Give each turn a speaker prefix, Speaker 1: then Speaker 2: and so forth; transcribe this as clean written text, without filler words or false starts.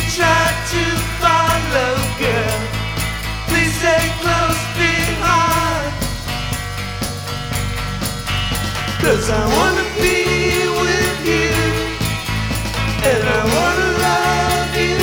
Speaker 1: try to follow, girl. Please stay close behind. 'Cause I wanna be